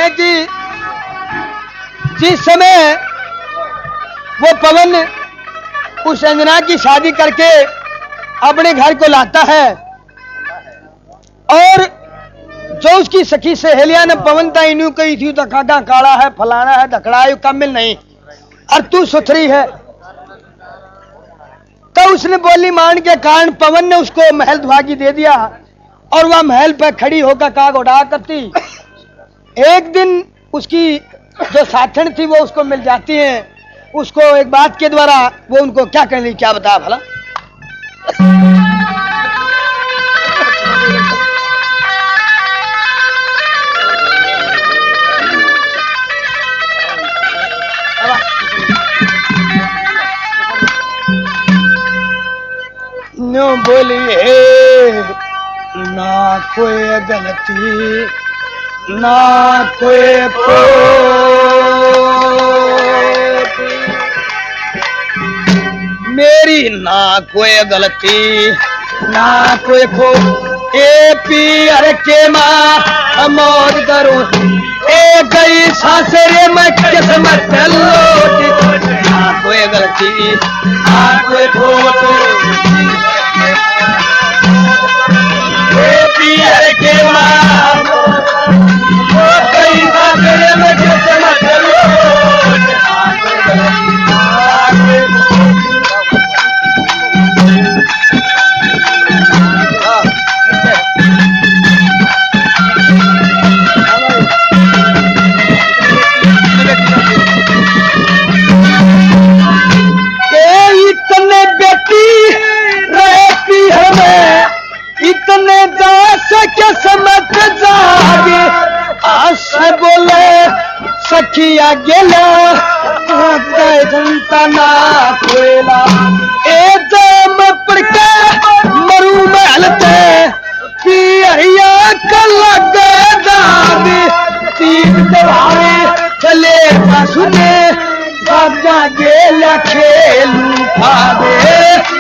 हैं कि जिस समय वो पवन उस अंजना की शादी करके अपने घर को लाता है और जो उसकी सखी सहेलियां ने पवन ता इनू कही थी तो काका काला है, फलाना है, धकड़ा है, कामिल नहीं और तू सुथरी है, तो उसने बोली मान के कारण पवन ने उसको महल दुआगी दे दिया और वह महल पर खड़ी होकर काग उड़ा करती। एक दिन उसकी जो साथन थी वो उसको मिल जाती है, उसको एक बात के द्वारा वो उनको क्या कहने क्या बताया भला। नो बोली है ना कोई गलती ना कोई मेरी ना कोई गलती ना कोई खो ए पियर के माँ मौज करो ए गई सासरे में किस्मत लौट ना कोई गलती ना कोई खोट ए पियर के माँ गई सासरे में किस्मत लौट ना कोई गलती ना कोई इतने दास के समझ जागे आस बोले सखिया गेला जनता ना कोयला ए जम पड़ के मरू में हलते पिया का लग दागे तीन दवारे चले सुने बाजा गेला खेलू खावे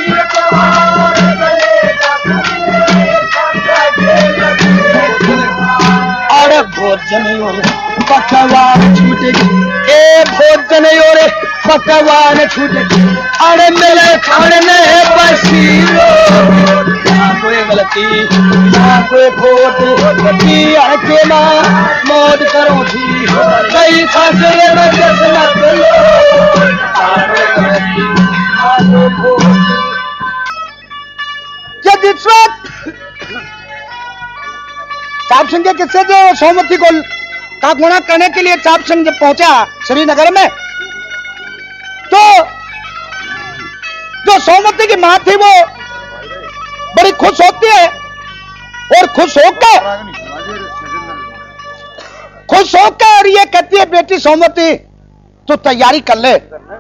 भोजन पकवान छूटे ए भोजन और पकवान छूटे अरे मेरे खाने पसीनो ना कोई गलती ना कोई खोट के माँ मौज करो थी कई फांसे में किस्मत चाप सिंह के किस्से जो सोमवती को कागुणा करने के लिए चाप सिंह जब पहुंचा श्रीनगर में तो जो सोमवती की मां थी वो बड़ी खुश होती है और खुश होकर ये कहती है बेटी सोमवती तो तैयारी कर ले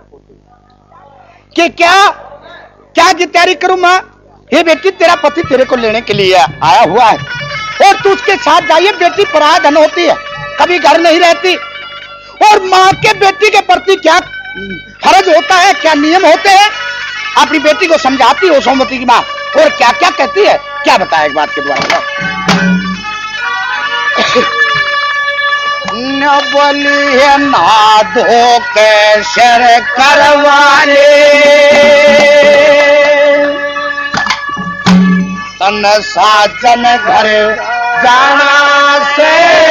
कि क्या की तैयारी करूं मां। ये बेटी तेरा पति तेरे को लेने के लिए आया हुआ है और तू उसके साथ जाइए। बेटी पराया धन होती है, कभी घर नहीं रहती और माँ के बेटी के प्रति क्या फर्ज होता है, क्या नियम होते हैं, अपनी बेटी को समझाती हो सोमवती की माँ और क्या क्या कहती है, क्या बताया एक बात के द्वारा। न बोलिए ना धो के शर करवाने तन साजन घर जाना से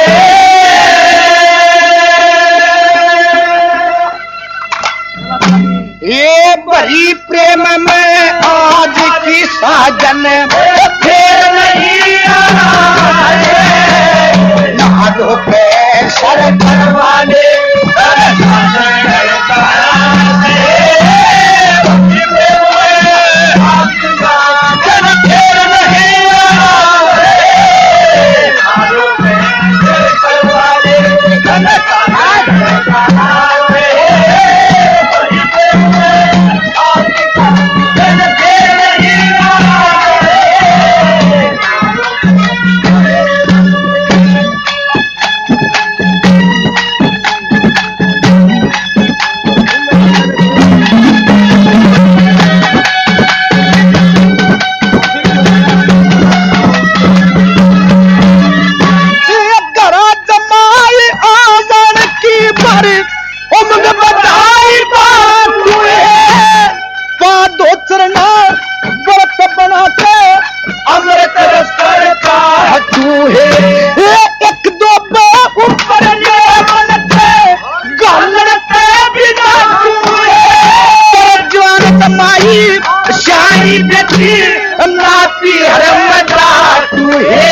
ये भरी प्रेम में आज की साजन फिर नहीं आए ना दो पे सर करवाने बेटी नाती हरम तू है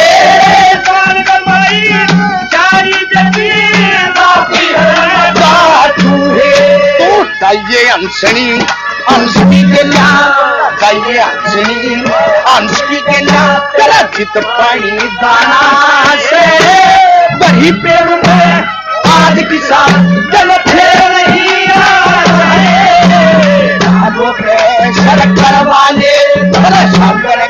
गाइए अंशनी अंशनी के नाम गाइए अंशनी अंशनी के नाम तेरा चित पानी दाना से वही पेड़ में आज किसान जल फेर नहीं आए सरकार वाले शंकर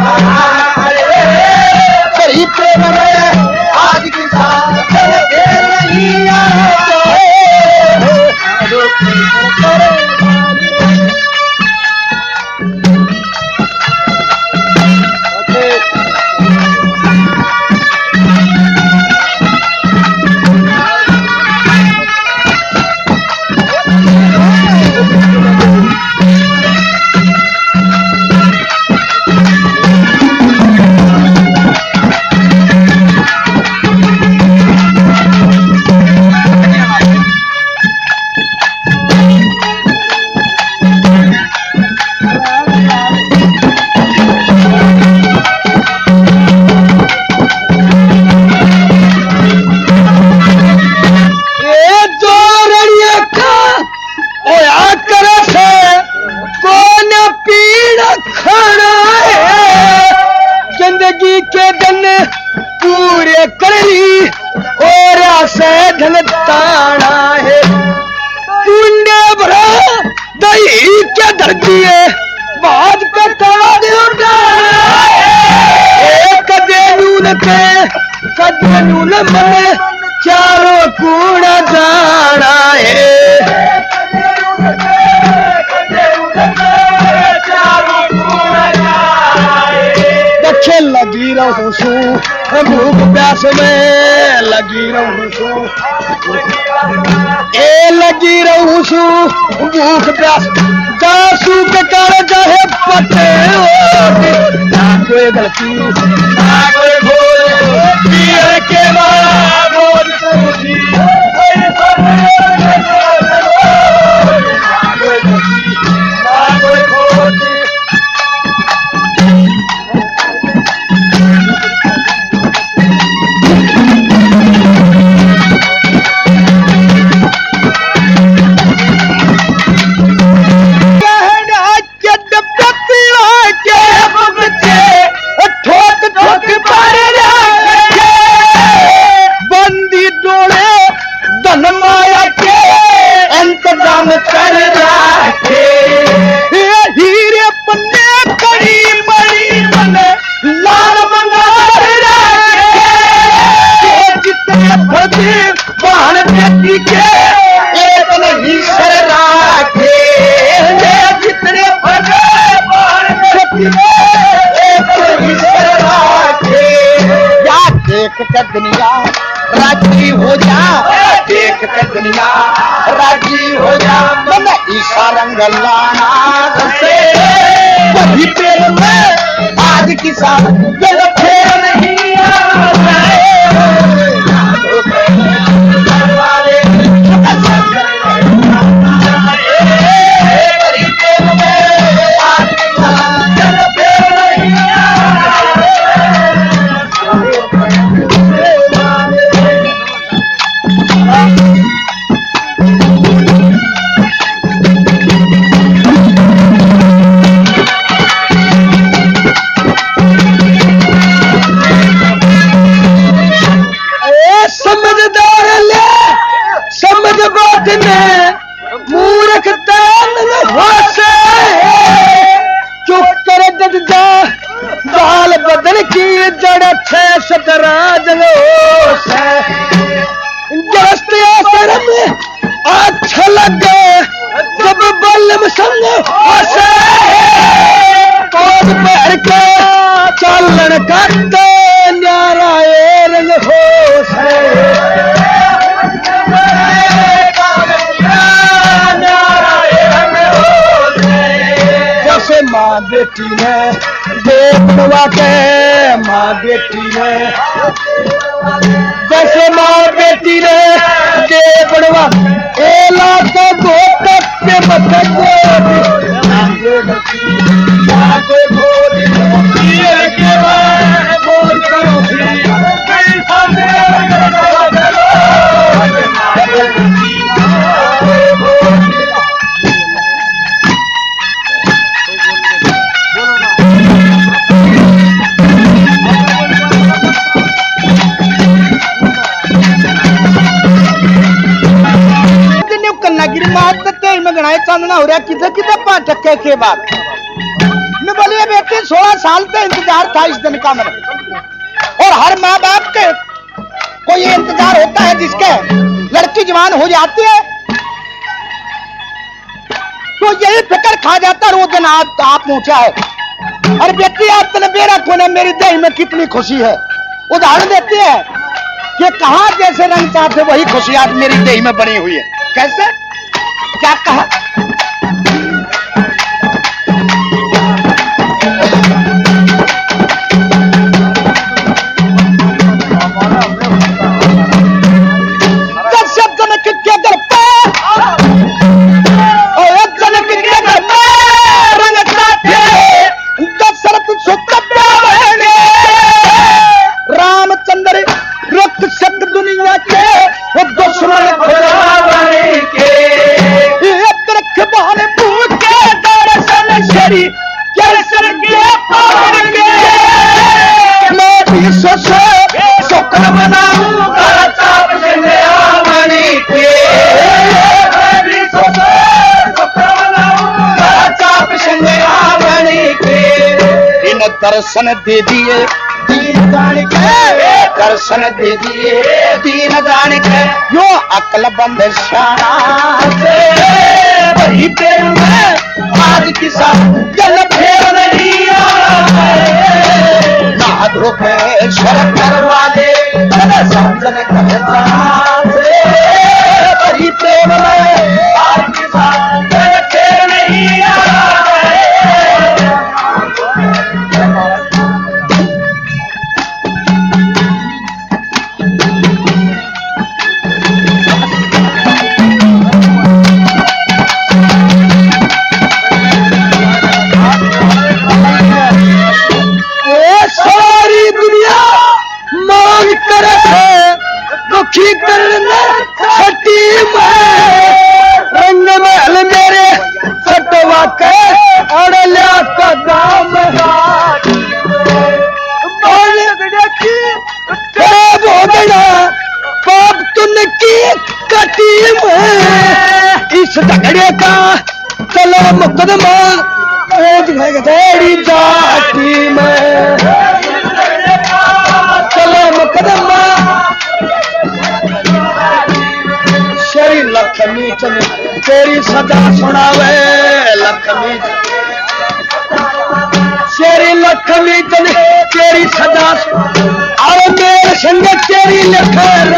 वही पेड़ में आज किसान जल फेर नहीं आए मन चारों कूड़ा जाना है दक्षे लगी रहूं सू भूख प्यास में लगी रहूं सू ए लगी रहूं सू भूख प्यास दासू के कर चाहे पते ना कोई गलती ना कोई भूल पीर के दुनिया राजी हो जा देख के दुनिया राजी हो जा मन ईसा रंग लाना से वही पेड़ में आज किसान जल फेर नहीं मूर्ख बाल बदन की जड़ छे सतराज अच्छा लगे जब बल्लम संग पैर के चलन करते न्यारा रंग हो जैसे माँ बेटी ने देखवा के माँ बेटी ने जैसे माँ बेटी ने देखवा एला के दो तक के बच्चे घनाए चांदना हो रहा किसे किसे 5 टक्के के बाद। मैं बोलिए बेटी 16 साल से इंतजार था इस दिन का मैंने, और हर माँ बाप के को ये इंतजार होता है जिसके लड़की जवान हो जाती है तो यही फिक्र खा जाता है वो दिन आप पहुंचा है। अरे बेटी आप तने मेरा कोने मेरी देह में कितनी खुशी है। उदाहरण देती है कि कहा जैसे रंग चाहते वही खुशी आज मेरी देह में बनी हुई है। कैसे क्या कहा? दर्शन दे दिए दीन जान के, दर्शन दे दिए दीन जान के, यो अकल बंद शाना से वही प्रेम में आज किसा जल फेर नहीं ना धोखेश्वर करवा दे समझन कहता से वही प्रेम में आज किसा जल फेर नहीं दुखी करने छठी में रंग महल मेरे सटवा के अड़लिया का दाम पाप तुन की कटी में इस झगड़े का चलो मुकदमा तेरी जाति में चलो मुकदमा श्री लक्ष्मी चंद तेरी सजा सुनावे लक्ष्मी श्री लक्ष्मी चंद तेरी सजा और मेरे संग तेरी लखर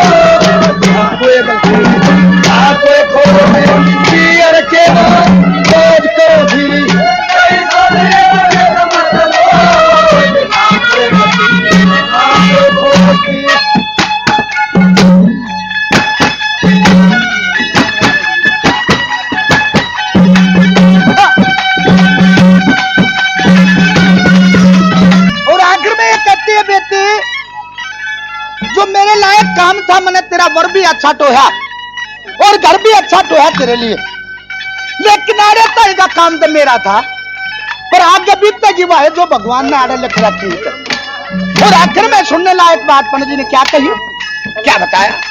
के खोज करो धीरी जो मेरे लायक काम था मैंने तेरा वर भी अच्छा टोया और घर भी अच्छा टोया तेरे लिए, लेकिन आड़े तय का काम तो मेरा था पर आगे बीतते जीवा है जो भगवान ने आड़े लिख रखी है। और आखिर में सुनने लायक बात पंडित जी ने क्या कही क्या बताया?